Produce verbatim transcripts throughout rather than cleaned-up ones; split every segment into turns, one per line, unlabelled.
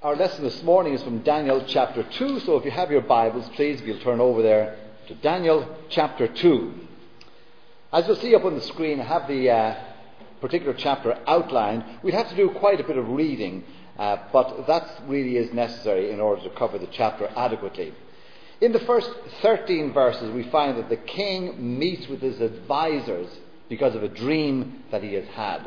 Our lesson this morning is from Daniel chapter two, so if you have your Bibles, please, if you'll turn over there to Daniel chapter two. As you'll see up on the screen, I have the uh, particular chapter outlined. We'd have to do quite a bit of reading, uh, but that really is necessary in order to cover the chapter adequately. In the first thirteen verses, we find that the king meets with his advisors because of a dream that he has had.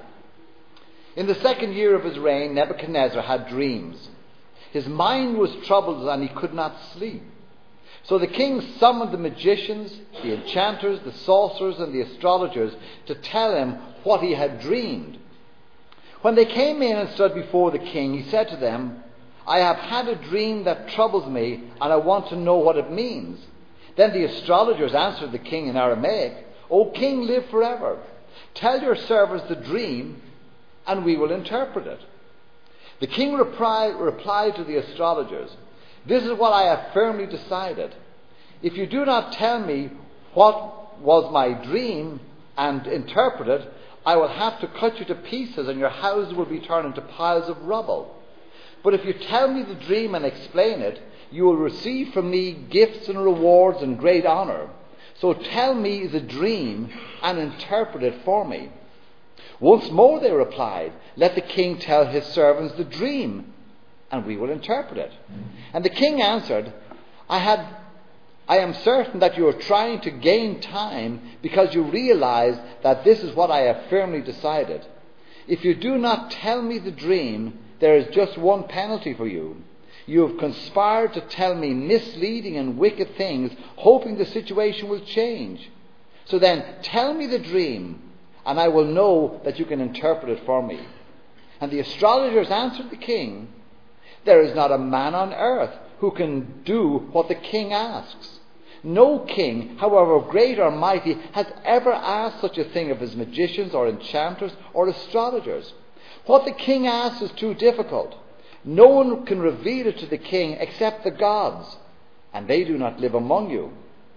In the second year of his reign, Nebuchadnezzar had dreams. His mind was troubled and he could not sleep. So the king summoned the magicians, the enchanters, the sorcerers and the astrologers to tell him what he had dreamed. When they came in and stood before the king, he said to them, "I have had a dream that troubles me, and I want to know what it means." Then the astrologers answered the king in Aramaic, "O king, live forever. Tell your servants the dream, and we will interpret it." The king reply, replied to the astrologers, "This is what I have firmly decided. If you do not tell me what was my dream and interpret it, I will have to cut you to pieces and your houses will be turned into piles of rubble. But if you tell me the dream and explain it, you will receive from me gifts and rewards and great honor. So tell me the dream and interpret it for me." Once more they replied, "Let the king tell his servants the dream, and we will interpret it." And the king answered, I had, I am certain that you are trying to gain time because you realize that this is what I have firmly decided. If you do not tell me the dream, there is just one penalty for you. You have conspired to tell me misleading and wicked things, hoping the situation will change. So then, tell me the dream, and I will know that you can interpret it for me. And the astrologers answered the king, "There is not a man on earth who can do what the king asks. No king, however great or mighty, has ever asked such a thing of his magicians or enchanters or astrologers. What the king asks is too difficult. No one can reveal it to the king except the gods, and they do not live among you."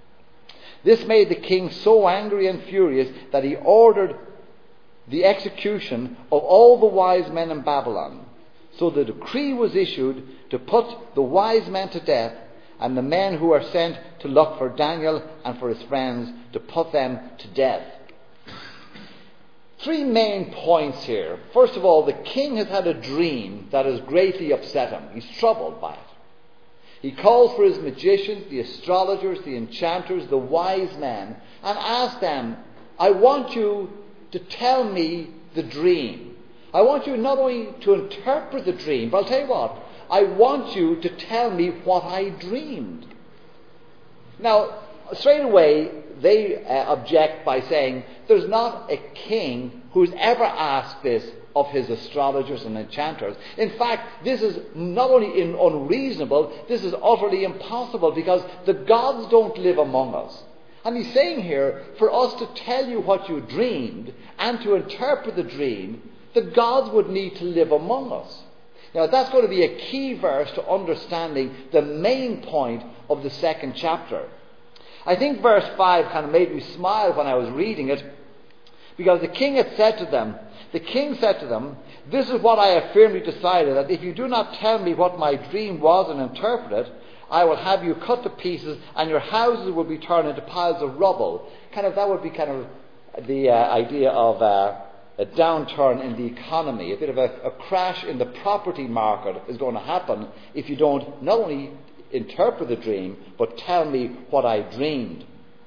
This made the king so angry and furious that he ordered the execution of all the wise men in Babylon. So the decree was issued to put the wise men to death, and the men who were sent to look for Daniel and for his friends to put them to death. Three main points here. First of all, the king has had a dream that has greatly upset him. He's troubled by it. He calls for his magicians, the astrologers, the enchanters, the wise men, and asks them, "I want you to tell me the dream. I want you not only to interpret the dream, but I'll tell you what, I want you to tell me what I dreamed." Now, straight away, they uh, object by saying, there's not a king who's ever asked this of his astrologers and enchanters. In fact, this is not only in unreasonable, this is utterly impossible because the gods don't live among us. And he's saying here, for us to tell you what you dreamed and to interpret the dream, the gods would need to live among us. Now that's going to be a key verse to understanding the main point of the second chapter. I think verse five kind of made me smile when I was reading it, because the king had said to them, The king said to them, "This is what I have firmly decided, that if you do not tell me what my dream was and interpret it, I will have you cut to pieces and your houses will be turned into piles of rubble." Kind of, that would be kind of the uh, idea of uh, a downturn in the economy. A bit of a, a crash in the property market is going to happen if you don't not only interpret the dream, but tell me what I dreamed.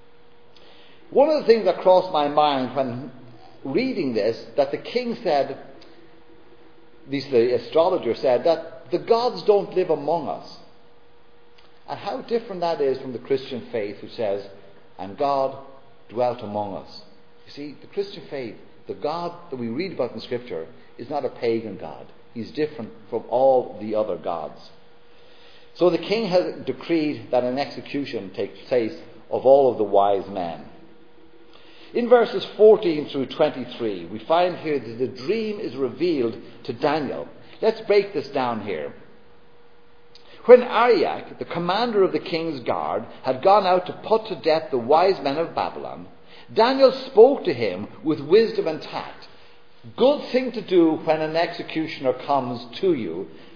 One of the things that crossed my mind when reading this, that the king said, at least the astrologer said, that the gods don't live among us. And how different that is from the Christian faith, who says, "And God dwelt among us." You see, the Christian faith, the God that we read about in Scripture, is not a pagan God. He's different from all the other gods. So the king has decreed that an execution takes place of all of the wise men. In verses fourteen through twenty-three, we find here that the dream is revealed to Daniel. Let's break this down here. When Arioch, the commander of the king's guard, had gone out to put to death the wise men of Babylon, Daniel spoke to him with wisdom and tact. Good thing to do when an executioner comes to you,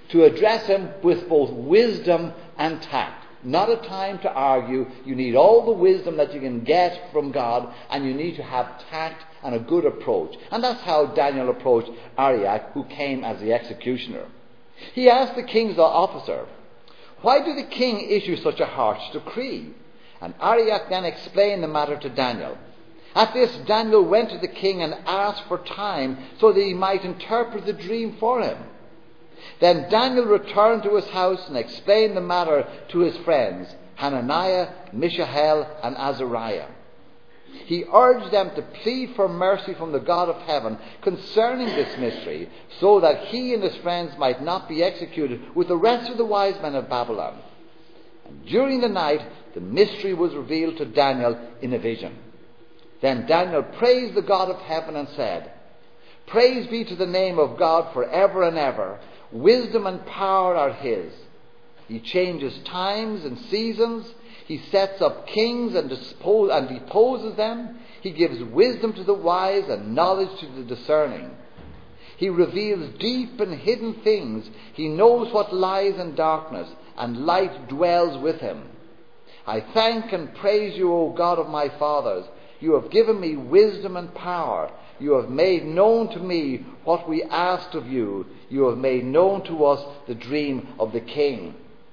to address him with both wisdom and tact. Not a time to argue. You need all the wisdom that you can get from God, and you need to have tact and a good approach. And that's how Daniel approached Arioch, who came as the executioner. He asked the king's officer, "Why did the king issue such a harsh decree?" And Arioch then explained the matter to Daniel. At this, Daniel went to the king and asked for time so that he might interpret the dream for him. Then Daniel returned to his house and explained the matter to his friends, Hananiah, Mishael, and Azariah. He urged them to plead for mercy from the God of heaven concerning this mystery, so that he and his friends might not be executed with the rest of the wise men of Babylon. And during the night, the mystery was revealed to Daniel in a vision. Then Daniel praised the God of heaven and said, "Praise be to the name of God forever and ever. Wisdom and power are his. He changes times and seasons. He sets up kings and, dispose, and deposes them. He gives wisdom to the wise and knowledge to the discerning. He reveals deep and hidden things. He knows what lies in darkness, and light dwells with him. I thank and praise you, O God of my fathers. You have given me wisdom and power. You have made known to me what we asked of you. You have made known to us the dream of the king."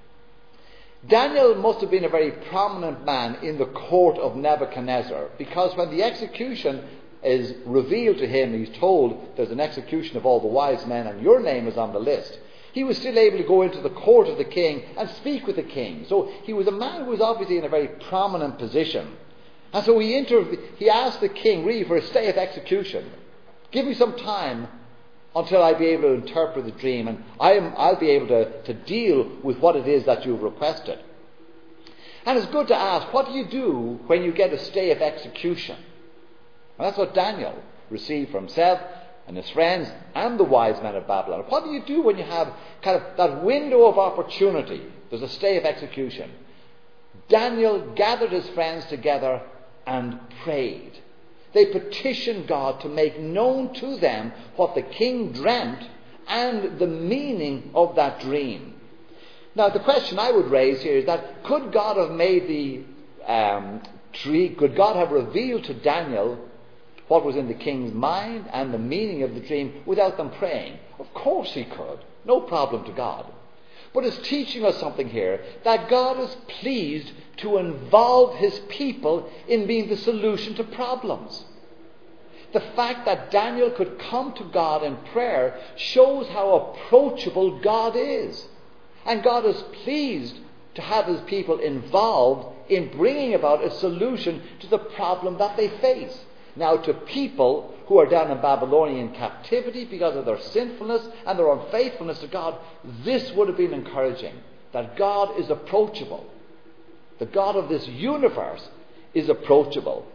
Daniel must have been a very prominent man in the court of Nebuchadnezzar, because when the execution is revealed to him, he's told there's an execution of all the wise men and your name is on the list. He was still able to go into the court of the king and speak with the king. So he was a man who was obviously in a very prominent position. And so he, inter- he asked the king really for a stay of execution. Give me some time until I be able to interpret the dream, and I am, I'll be able to, to deal with what it is that you've requested. And it's good to ask, what do you do when you get a stay of execution? And that's what Daniel received for himself and his friends and the wise men of Babylon. What do you do when you have kind of that window of opportunity? There's a stay of execution. Daniel gathered his friends together and prayed. They petitioned God to make known to them what the king dreamt and the meaning of that dream. Now, the question I would raise here is that could God have made the um, tree, could God have revealed to Daniel what was in the king's mind and the meaning of the dream without them praying? Of course he could. No problem to God. But it's teaching us something here, that God is pleased to involve his people in being the solution to problems. The fact that Daniel could come to God in prayer shows how approachable God is. And God is pleased to have his people involved in bringing about a solution to the problem that they face. Now, to people who are down in Babylonian captivity because of their sinfulness and their unfaithfulness to God, this would have been encouraging, that God is approachable. The God of this universe is approachable.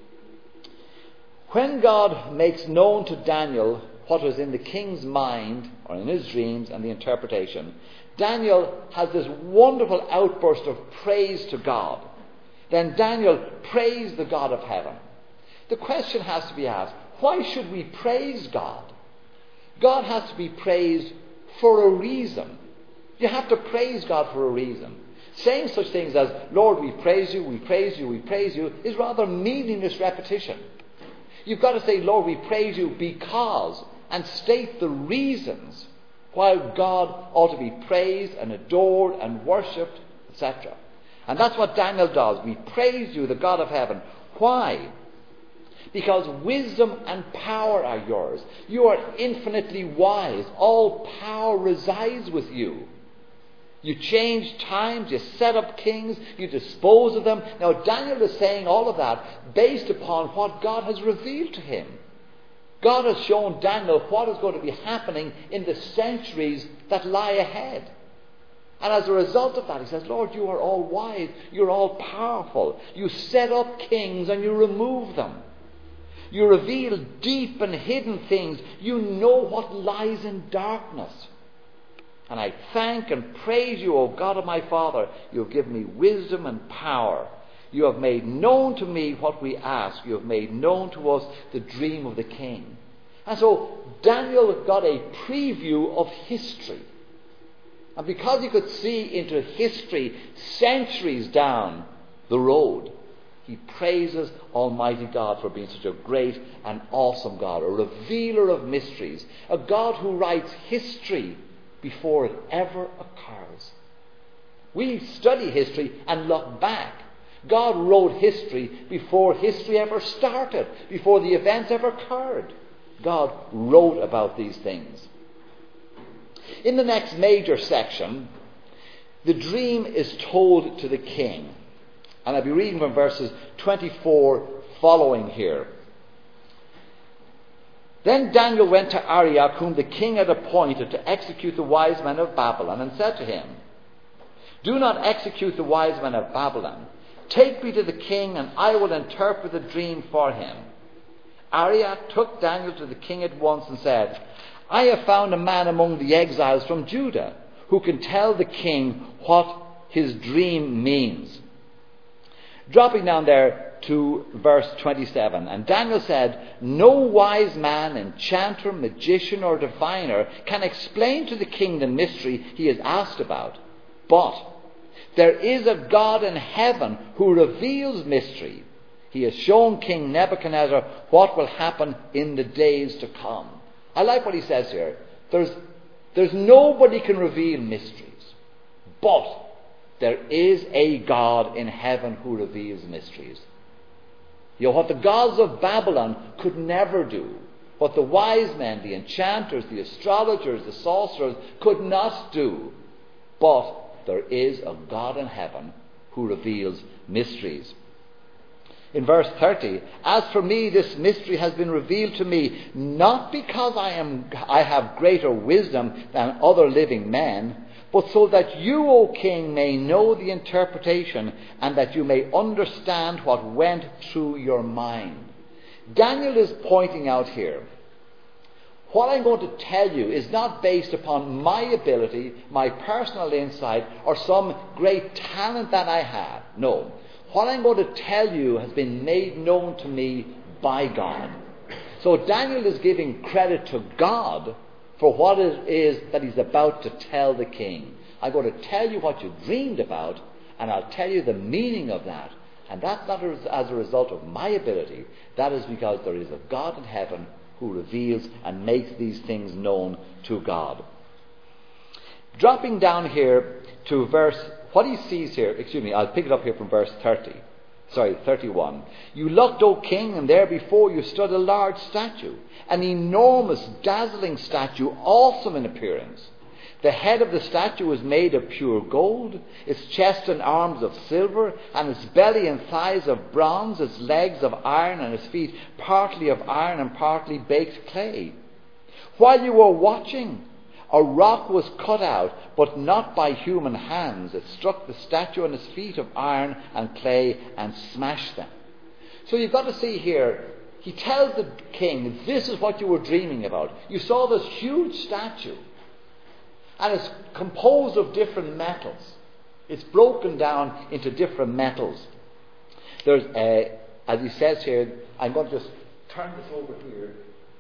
When God makes known to Daniel what was in the king's mind, or in his dreams and the interpretation, Daniel has this wonderful outburst of praise to God. Then Daniel praised the God of heaven. The question has to be asked, why should we praise God? God has to be praised for a reason. You have to praise God for a reason. Saying such things as, Lord, we praise you, we praise you, we praise you, is rather meaningless repetition. You've got to say, Lord, we praise you because, and state the reasons why God ought to be praised and adored and worshipped, et cetera. And that's what Daniel does. We praise you, the God of heaven. Why? Because wisdom and power are yours. You are infinitely wise. All power resides with you. You change times, you set up kings, you dispose of them. Now, Daniel is saying all of that based upon what God has revealed to him. God has shown Daniel what is going to be happening in the centuries that lie ahead. And as a result of that, he says, Lord, you are all wise, you're all powerful. You set up kings and you remove them. You reveal deep and hidden things. You know what lies in darkness. And I thank and praise you, O God of my Father. You have given me wisdom and power. You have made known to me what we ask. You have made known to us the dream of the king. And so Daniel got a preview of history. And because he could see into history centuries down the road, he praises Almighty God for being such a great and awesome God, a revealer of mysteries, a God who writes history before it ever occurs. We study history and look back. God wrote history before history ever started, before the events ever occurred. God wrote about these things. In the next major section, the dream is told to the king. And I'll be reading from verses twenty-four following here. Then Daniel went to Arioch, whom the king had appointed to execute the wise men of Babylon, and said to him, "Do not execute the wise men of Babylon. Take me to the king, and I will interpret the dream for him." Arioch took Daniel to the king at once and said, "I have found a man among the exiles from Judah who can tell the king what his dream means." Dropping down there to verse twenty-seven. And Daniel said, "No wise man, enchanter, magician, or diviner can explain to the king the mystery he is asked about. But there is a God in heaven who reveals mystery. He has shown King Nebuchadnezzar what will happen in the days to come." I like what he says here. There's, there's nobody can reveal mysteries, but there is a God in heaven who reveals mysteries. You know, what the gods of Babylon could never do, what the wise men, the enchanters, the astrologers, the sorcerers could not do, but there is a God in heaven who reveals mysteries. In verse thirty, "As for me, this mystery has been revealed to me, not because I am I have greater wisdom than other living men, but so that you, O king, may know the interpretation, and that you may understand what went through your mind." Daniel is pointing out here, what I'm going to tell you is not based upon my ability, my personal insight, or some great talent that I have. No. What I'm going to tell you has been made known to me by God. So Daniel is giving credit to God for what it is that he's about to tell the king. I'm going to tell you what you dreamed about, and I'll tell you the meaning of that. And that's not as a result of my ability. That is because there is a God in heaven who reveals and makes these things known to God. Dropping down here to verse, what he sees here, excuse me, I'll pick it up here from verse thirty. Sorry, thirty-one. "You looked, O king, and there before you stood a large statue, an enormous, dazzling statue, awesome in appearance. The head of the statue was made of pure gold, its chest and arms of silver, and its belly and thighs of bronze, its legs of iron, and its feet partly of iron and partly baked clay. While you were watching, a rock was cut out, but not by human hands. It struck the statue on its feet of iron and clay and smashed them." So you've got to see here, he tells the king, this is what you were dreaming about. You saw this huge statue, and it's composed of different metals. It's broken down into different metals. There's, a, as he says here, I'm going to just turn this over here.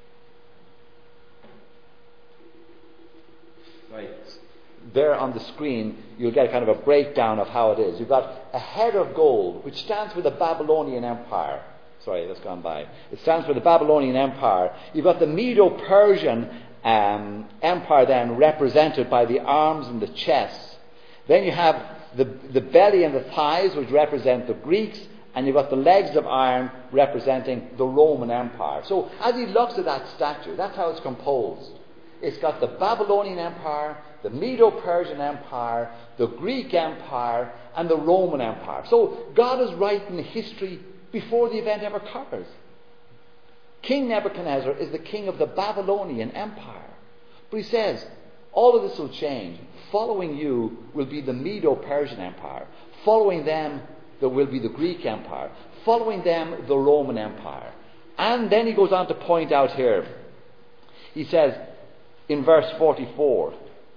Right. There on the screen, you'll get kind of a breakdown of how it is. You've got a head of gold, which stands for the Babylonian Empire. Sorry, that's gone by. It stands for the Babylonian Empire. You've got the Medo-Persian um, Empire then represented by the arms and the chests. Then you have the, the belly and the thighs, which represent the Greeks. And you've got the legs of iron representing the Roman Empire. So as he looks at that statue, that's how it's composed. It's got the Babylonian Empire, the Medo-Persian Empire, the Greek Empire, and the Roman Empire. So God is writing history before the event ever occurs. King Nebuchadnezzar is the king of the Babylonian Empire. But he says, all of this will change. Following you will be the Medo-Persian Empire. Following them, there will be the Greek Empire. Following them, the Roman Empire. And then he goes on to point out here, he says, in verse forty-four,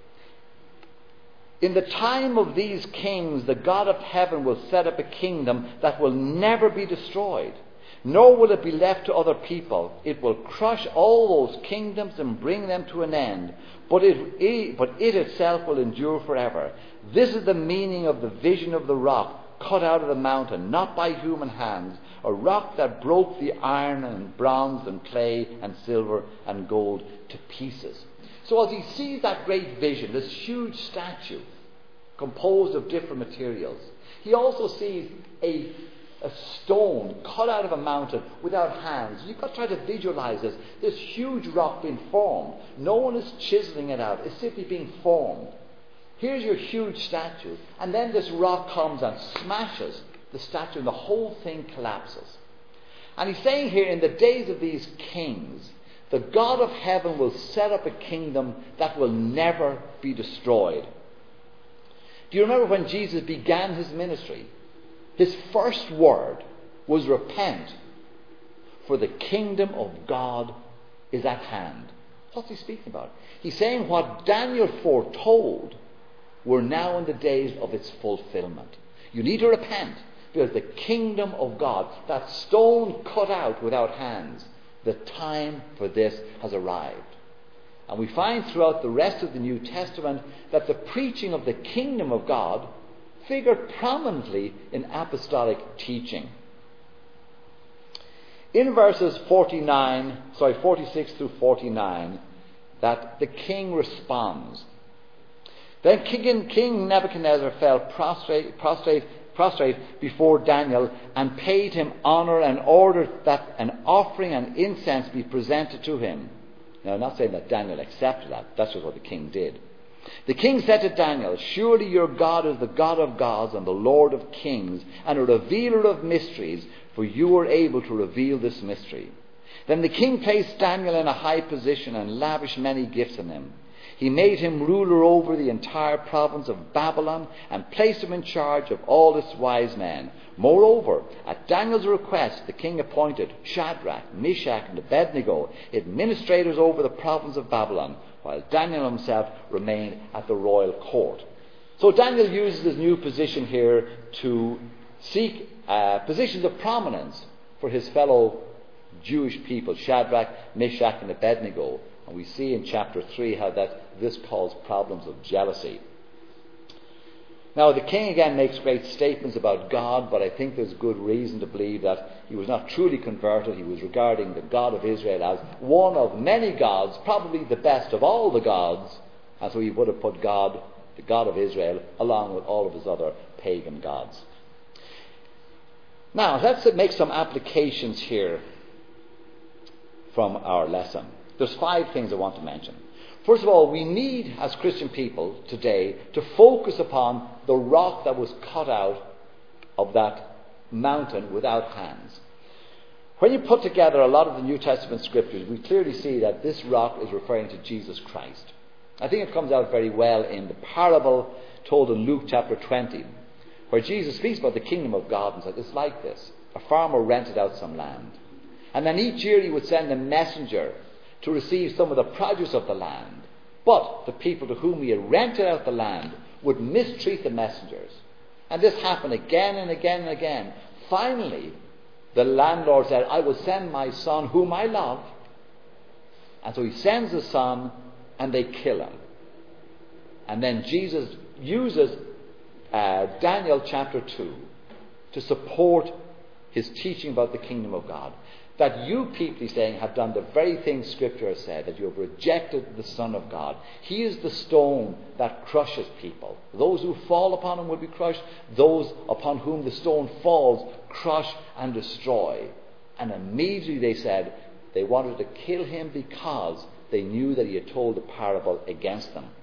"In the time of these kings, the God of heaven will set up a kingdom that will never be destroyed. nor will it be left to other people. It will crush all those kingdoms and bring them to an end, but it, it, but it itself will endure forever. This is the meaning of the vision of the rock cut out of the mountain, not by human hands, a rock that broke the iron and bronze and clay and silver and gold to pieces. So as he sees that great vision, this huge statue composed of different materials, he also sees a, a stone cut out of a mountain without hands. You've got to try to visualize this. This huge rock being formed. No one is chiseling it out. It's simply being formed. Here's your huge statue. And then this rock comes and smashes the statue and the whole thing collapses. And he's saying here, in the days of these kings, the God of heaven will set up a kingdom that will never be destroyed. Do you remember when Jesus began his ministry? His first word was repent, for the kingdom of God is at hand. What's he speaking about? He's saying what Daniel foretold, we're now in the days of its fulfillment. You need to repent, because the kingdom of God, that stone cut out without hands, the time for this has arrived. And we find throughout the rest of the New Testament that the preaching of the kingdom of God figured prominently in apostolic teaching. In verses forty-nine, sorry, forty-six through forty-nine, that the king responds. Then King, King Nebuchadnezzar fell prostrate, prostrate, prostrate before Daniel and paid him honor and ordered that an offering and incense be presented to him. Now, I'm not saying that Daniel accepted that. That's just what the king did. The king said to Daniel, surely your God is the God of gods and the Lord of kings and a revealer of mysteries, for you are able to reveal this mystery. Then the king placed Daniel in a high position and lavished many gifts on him. He made him ruler over the entire province of Babylon and placed him in charge of all its wise men. Moreover, at Daniel's request, the king appointed Shadrach, Meshach, and Abednego administrators over the province of Babylon, while Daniel himself remained at the royal court. So Daniel uses his new position here to seek uh, positions of prominence for his fellow Jewish people, Shadrach, Meshach, and Abednego. And we see in chapter three how that this caused problems of jealousy. Now, the king again makes great statements about God, but I think there's good reason to believe that he was not truly converted. He was regarding the God of Israel as one of many gods, probably the best of all the gods, and so he would have put God, the God of Israel, along with all of his other pagan gods. Now, let's make some applications here from our lesson. There's five things I want to mention. First of all, we need, as Christian people today, to focus upon the rock that was cut out of that mountain without hands. When you put together a lot of the New Testament scriptures, we clearly see that this rock is referring to Jesus Christ. I think it comes out very well in the parable told in Luke chapter twenty, where Jesus speaks about the kingdom of God and says, it's like this. A farmer rented out some land. And then each year he would send a messenger to receive some of the produce of the land. But the people to whom he had rented out the land would mistreat the messengers. And this happened again and again and again. Finally, the landlord said, I will send my son whom I love. And so he sends his son and they kill him. And then Jesus uses uh, Daniel chapter two to support his teaching about the kingdom of God. That you people, he's saying, have done the very thing Scripture has said, that you have rejected the Son of God. He is the stone that crushes people. Those who fall upon him will be crushed. Those upon whom the stone falls, crush and destroy. And immediately they said they wanted to kill him because they knew that he had told a parable against them.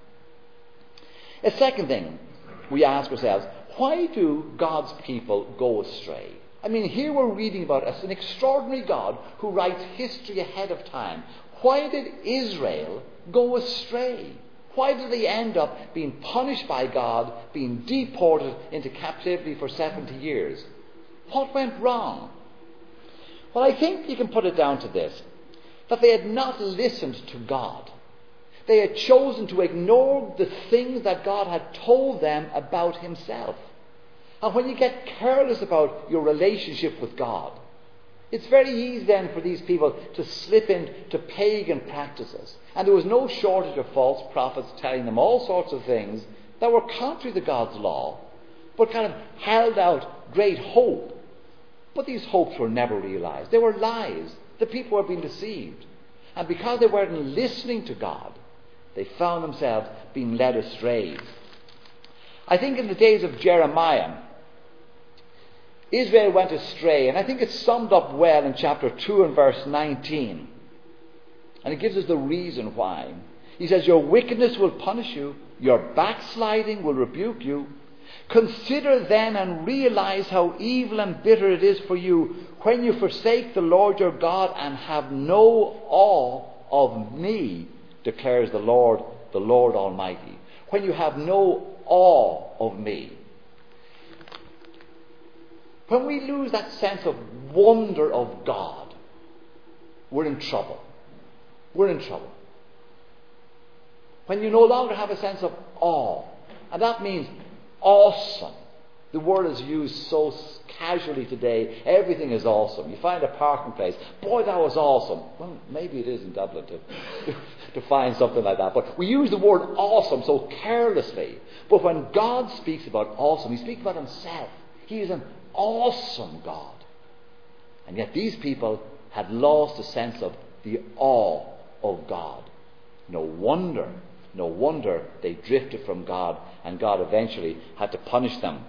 A second thing we ask ourselves, why do God's people go astray? I mean, here we're reading about us, an extraordinary God who writes history ahead of time. Why did Israel go astray? Why did they end up being punished by God, being deported into captivity for seventy years? What went wrong? Well, I think you can put it down to this, that they had not listened to God. They had chosen to ignore the things that God had told them about himself. And when you get careless about your relationship with God, It's very easy then for these people to slip into pagan practices. And there was no shortage of false prophets telling them all sorts of things that were contrary to God's law, but kind of held out great hope. But these hopes were never realized. They were lies. The people were being deceived. And because they weren't listening to God, they found themselves being led astray. I think in the days of Jeremiah, Israel went astray, and I think it's summed up well in chapter two and verse nineteen. And it gives us the reason why. He says, your wickedness will punish you, your backsliding will rebuke you. Consider then and realize how evil and bitter it is for you when you forsake the Lord your God and have no awe of me, declares the Lord, the Lord Almighty. When you have no awe of me. When we lose that sense of wonder of God, we're in trouble. We're in trouble. When you no longer have a sense of awe, and that means awesome. The word is used so casually today. Everything is awesome. You find a parking place. Boy, that was awesome. Well, maybe it is in Dublin to, to find something like that. But we use the word awesome so carelessly. But when God speaks about awesome, He speaks about Himself. He is an awesome God. And yet these people had lost a sense of the awe of God. No wonder, no wonder they drifted from God, and God eventually had to punish them.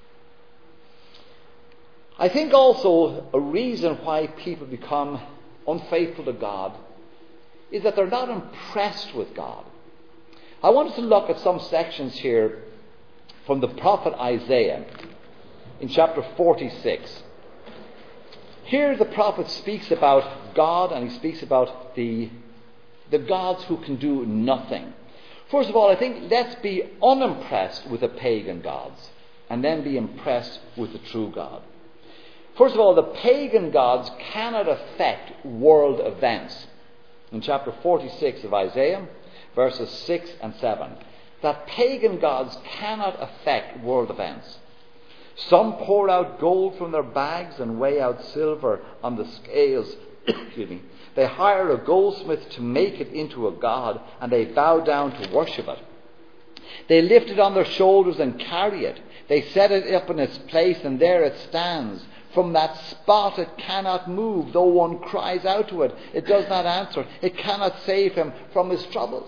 I think also a reason why people become unfaithful to God is that they're not impressed with God. I want us to look at some sections here from the prophet Isaiah in chapter forty-six. Here the prophet speaks about God, and he speaks about the, the gods who can do nothing. First of all, I think let's be unimpressed with the pagan gods, and then be impressed with the true God. First of all, the pagan gods cannot affect world events. In chapter forty-six of Isaiah, verses six and seven, that pagan gods cannot affect world events. Some pour out gold from their bags and weigh out silver on the scales. Excuse me. They hire a goldsmith to make it into a god, and they bow down to worship it. They lift it on their shoulders and carry it. They set it up in its place, and there it stands. From that spot it cannot move, though one cries out to it. It does not answer. It cannot save him from his troubles.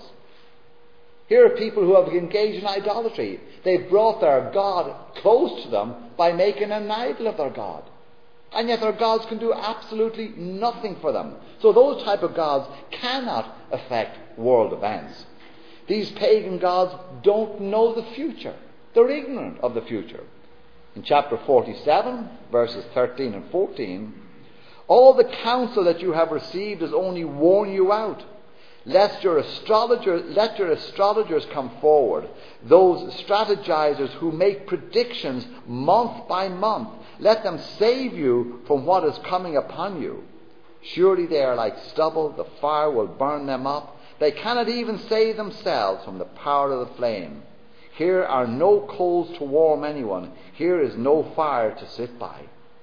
Here are people who have engaged in idolatry. They've brought their God close to them by making an idol of their God. And yet their gods can do absolutely nothing for them. So those type of gods cannot affect world events. These pagan gods don't know the future. They're ignorant of the future. In chapter forty-seven, verses thirteen and fourteen, all the counsel that you have received is only warn you out. Lest your astrologer, let your astrologers come forward, those strategizers who make predictions month by month. Let them save you from what is coming upon you. Surely they are like stubble, the fire will burn them up. They cannot even save themselves from the power of the flame. Here are no coals to warm anyone. Here is no fire to sit by.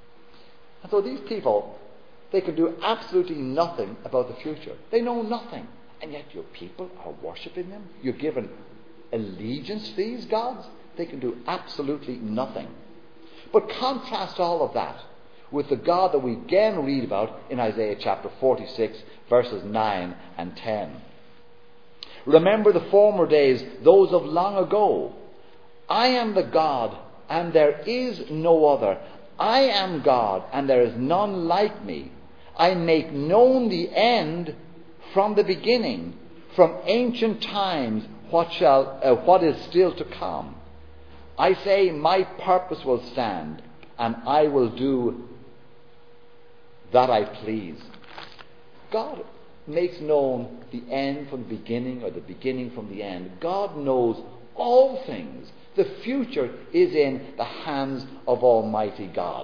And so these people, they can do absolutely nothing about the future. They know nothing. And yet your people are worshipping them. You're given allegiance to these gods. They can do absolutely nothing. But contrast all of that with the God that we again read about in Isaiah chapter forty-six, verses nine and ten. Remember the former days, those of long ago. I am the God, and there is no other. I am God, and there is none like me. I make known the end from the beginning, from ancient times, what shall, uh, what is still to come. I say, my purpose will stand, and I will do that I please. God makes known the end from the beginning, or the beginning from the end. God knows all things. The future is in the hands of Almighty God.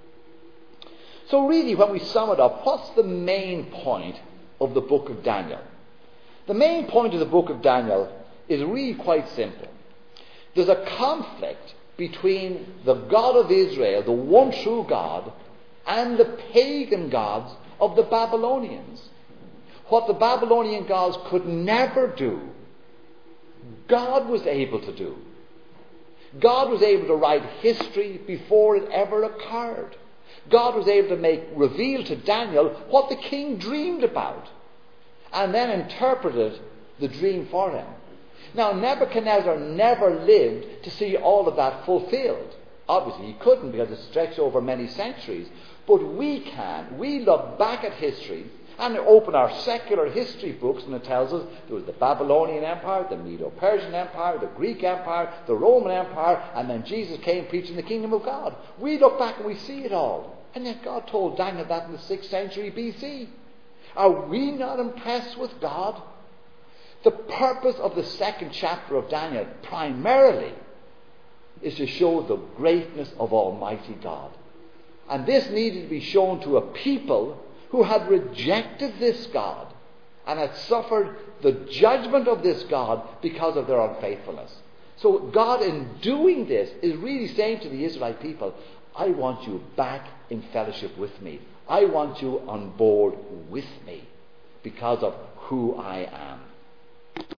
So really, when we sum it up, what's the main point of the book of Daniel? The main point of the book of Daniel is really quite simple. There's a conflict between the God of Israel, the one true God, and the pagan gods of the Babylonians. What the Babylonian gods could never do, God was able to do. God was able to write history before it ever occurred. God was able to make reveal to Daniel what the king dreamed about, and then interpreted the dream for him. Now, Nebuchadnezzar never lived to see all of that fulfilled. Obviously, he couldn't, because it stretched over many centuries. But we can. We look back at history and open our secular history books, and it tells us there was the Babylonian Empire, the Medo-Persian Empire, the Greek Empire, the Roman Empire, and then Jesus came preaching the kingdom of God. We look back and we see it all. And yet God told Daniel that in the sixth century B C. Are we not impressed with God? The purpose of the second chapter of Daniel primarily is to show the greatness of Almighty God. And this needed to be shown to a people who had rejected this God and had suffered the judgment of this God because of their unfaithfulness. So God, in doing this, is really saying to the Israelite people, I want you back in fellowship with me. I want you on board with me because of who I am.